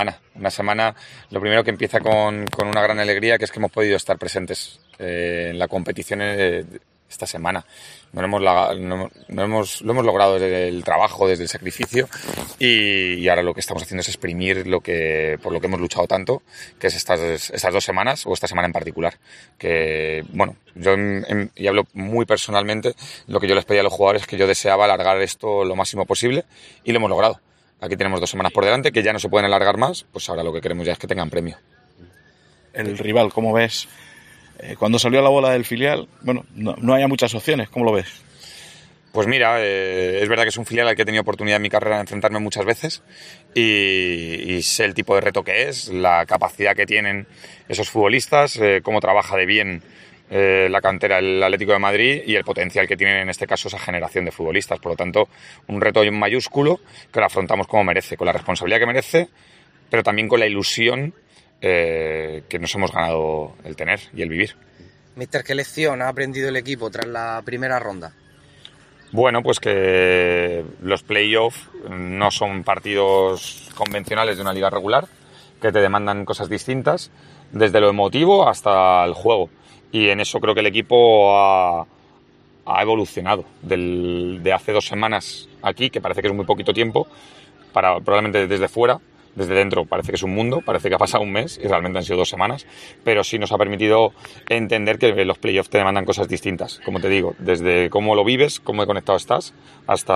Una semana, lo primero que empieza con una gran alegría, que es que hemos podido estar presentes en la competición esta semana. Lo hemos logrado desde el trabajo, desde el sacrificio, y ahora lo que estamos haciendo es exprimir por lo que hemos luchado tanto, que es estas 2 semanas, o esta semana en particular. Que, bueno, yo y hablo muy personalmente, lo que yo les pedía a los jugadores es que yo deseaba alargar esto lo máximo posible, y lo hemos logrado. Aquí tenemos 2 semanas por delante, que ya no se pueden alargar más, pues ahora lo que queremos ya es que tengan premio. El rival, ¿cómo ves? Cuando salió la bola del filial, bueno, no había muchas opciones, ¿cómo lo ves? Pues mira, es verdad que es un filial al que he tenido oportunidad en mi carrera de enfrentarme muchas veces y sé el tipo de reto que es, la capacidad que tienen esos futbolistas, cómo trabaja de bien la cantera del Atlético de Madrid y el potencial que tienen en este caso esa generación de futbolistas. Por lo tanto, un reto mayúsculo que lo afrontamos como merece, con la responsabilidad que merece, pero también con la ilusión que nos hemos ganado el tener y el vivir. Mister, ¿qué lección ha aprendido el equipo tras la primera ronda? Bueno, pues que los playoffs no son partidos convencionales de una liga regular, que te demandan cosas distintas, desde lo emotivo hasta el juego. Y en eso creo que el equipo ha evolucionado de hace 2 semanas aquí, que parece que es muy poquito tiempo, probablemente desde fuera. Desde dentro parece que es un mundo, parece que ha pasado un mes y realmente han sido 2 semanas, pero sí nos ha permitido entender que los playoffs te demandan cosas distintas, como te digo, desde cómo lo vives, cómo de conectado estás, hasta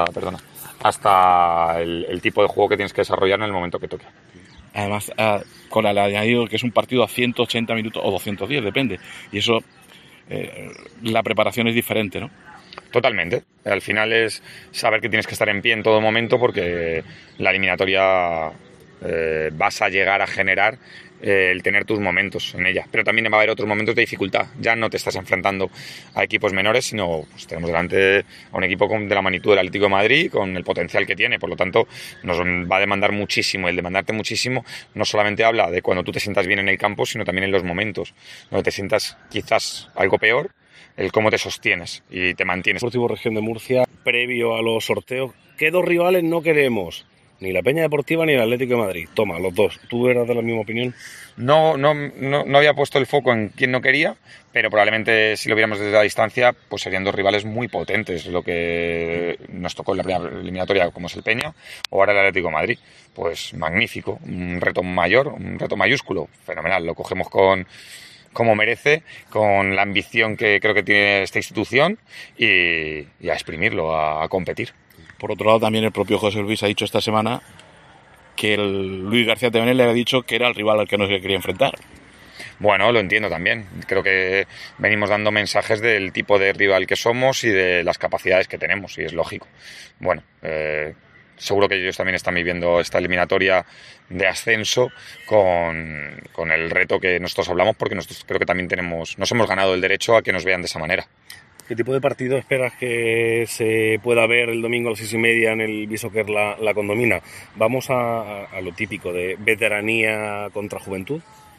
el tipo de juego que tienes que desarrollar en el momento que toque. Además, con el añadido que es un partido a 180 minutos o 210, depende, y eso, la preparación es diferente, ¿no? Totalmente. Al final es saber que tienes que estar en pie en todo momento porque la eliminatoria vas a llegar a generar el tener tus momentos en ella, pero también va a haber otros momentos de dificultad. Ya no te estás enfrentando a equipos menores, sino pues, tenemos delante a un equipo de la magnitud del Atlético de Madrid, con el potencial que tiene, por lo tanto nos va a demandar muchísimo. El demandarte muchísimo no solamente habla de cuando tú te sientas bien en el campo, sino también en los momentos donde te sientas quizás algo peor, el cómo te sostienes y te mantienes. Deportivo Región de Murcia, previo a los sorteos, ¿qué 2 rivales no queremos? Ni la Peña Deportiva ni el Atlético de Madrid. Toma, los 2. ¿Tú eras de la misma opinión? No había puesto el foco en quién no quería, pero probablemente si lo viéramos desde la distancia, pues serían 2 rivales muy potentes, lo que nos tocó en la primera eliminatoria, como es el Peña, o ahora el Atlético de Madrid. Pues magnífico, un reto mayor, un reto mayúsculo, fenomenal, lo cogemos como merece, con la ambición que creo que tiene esta institución y a exprimirlo, a competir. Por otro lado, también el propio José Luis ha dicho esta semana que el Luis García Tevenel le había dicho que era el rival al que no se quería enfrentar. Bueno, lo entiendo también. Creo que venimos dando mensajes del tipo de rival que somos y de las capacidades que tenemos, y es lógico. Bueno, seguro que ellos también están viviendo esta eliminatoria de ascenso con el reto que nosotros hablamos, porque nosotros creo que también nos hemos ganado el derecho a que nos vean de esa manera. ¿Qué tipo de partido esperas que se pueda ver el domingo a las 6:30 en el Bishoker la Condomina? ¿Vamos a lo típico de veteranía contra juventud?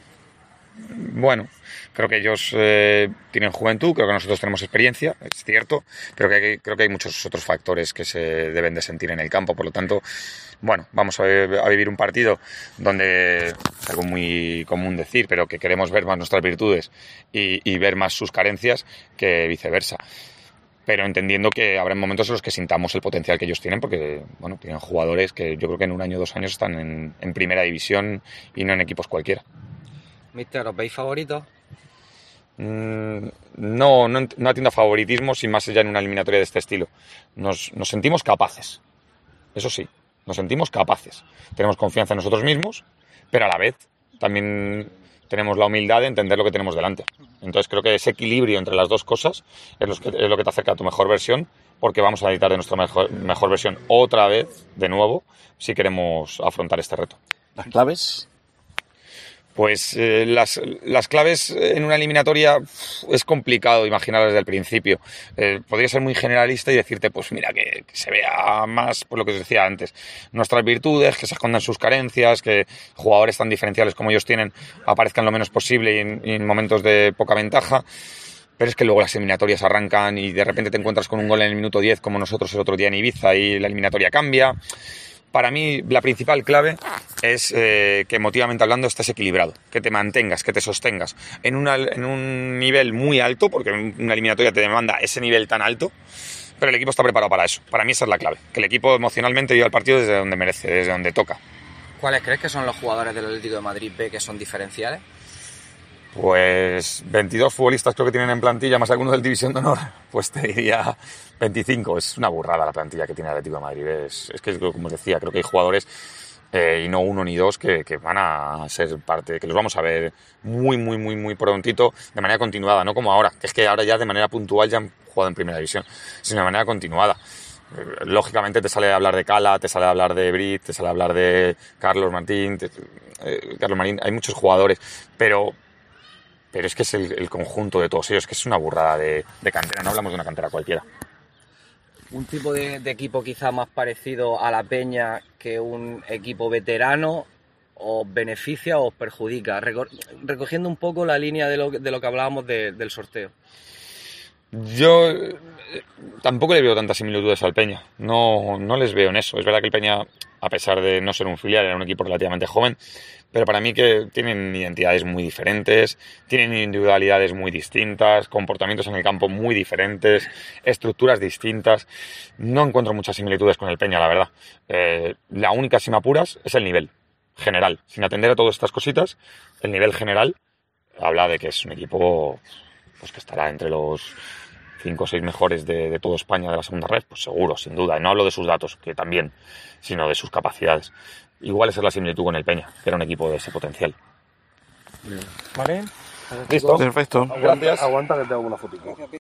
Bueno, creo que ellos tienen juventud, creo que nosotros tenemos experiencia, es cierto, pero creo que hay muchos otros factores que se deben de sentir en el campo. Por lo tanto, bueno, vamos a vivir un partido donde es algo muy común decir, pero que queremos ver más nuestras virtudes y ver más sus carencias que viceversa. Pero entendiendo que habrá momentos en los que sintamos el potencial que ellos tienen, porque bueno, tienen jugadores que yo creo que en 1 año o 2 años están en primera división y no en equipos cualquiera. Mister, ¿os veis favoritos? No atiendo a favoritismos y más allá en una eliminatoria de este estilo. Nos sentimos capaces, eso sí, nos sentimos capaces. Tenemos confianza en nosotros mismos, pero a la vez también tenemos la humildad de entender lo que tenemos delante. Entonces creo que ese equilibrio entre las 2 cosas es lo que te acerca a tu mejor versión, porque vamos a necesitar de nuestra mejor versión otra vez, de nuevo, si queremos afrontar este reto. ¿Las claves? Pues las claves en una eliminatoria es complicado imaginarlas desde el principio. Podría ser muy generalista y decirte, pues mira, que se vea más, por lo que os decía antes, nuestras virtudes, que se escondan sus carencias, que jugadores tan diferenciales como ellos tienen aparezcan lo menos posible y en momentos de poca ventaja. Pero es que luego las eliminatorias arrancan y de repente te encuentras con un gol en el minuto 10 como nosotros el otro día en Ibiza y la eliminatoria cambia. para mí la principal clave es que emotivamente hablando estés equilibrado, que te mantengas, que te sostengas en un nivel muy alto, porque una eliminatoria te demanda ese nivel tan alto, pero el equipo está preparado para eso. Para mí esa es la clave, que el equipo emocionalmente lleva el partido desde donde merece, desde donde toca. ¿Cuáles crees que son los jugadores del Atlético de Madrid B que son diferenciales? Pues 22 futbolistas creo que tienen en plantilla, más algunos del División de Honor, pues te diría 25. Es una burrada la plantilla que tiene el Atlético de Madrid. Es que, como os decía, creo que hay jugadores, y no uno ni dos, que van a ser parte, que los vamos a ver muy prontito, de manera continuada, no como ahora, que es que ahora ya de manera puntual ya han jugado en Primera División, sino de manera continuada. Lógicamente te sale a hablar de Cala, te sale a hablar de Brit, te sale a hablar de Carlos Marín, hay muchos jugadores, pero es que es el conjunto de todos ellos, que es una burrada de cantera, no hablamos de una cantera cualquiera. Un tipo de equipo quizá más parecido a la Peña que un equipo veterano, ¿os beneficia o os perjudica? Recogiendo un poco la línea de lo que hablábamos del sorteo. Yo tampoco le veo tantas similitudes al Peña, no les veo en eso. Es verdad que el Peña, a pesar de no ser un filial, era un equipo relativamente joven, pero para mí que tienen identidades muy diferentes, tienen individualidades muy distintas, comportamientos en el campo muy diferentes, estructuras distintas. No encuentro muchas similitudes con el Peña, la verdad. La única, si me apuras, es el nivel general. Sin atender a todas estas cositas, el nivel general habla de que es un equipo pues que estará entre los 5 o 6 mejores de toda España de la segunda red, pues seguro, sin duda. Y no hablo de sus datos, que también, sino de sus capacidades. Igual esa es la similitud con el Peña, que era un equipo de ese potencial. ¿Vale? Listo. Perfecto. Gracias. Aguanta que te hago una fotito.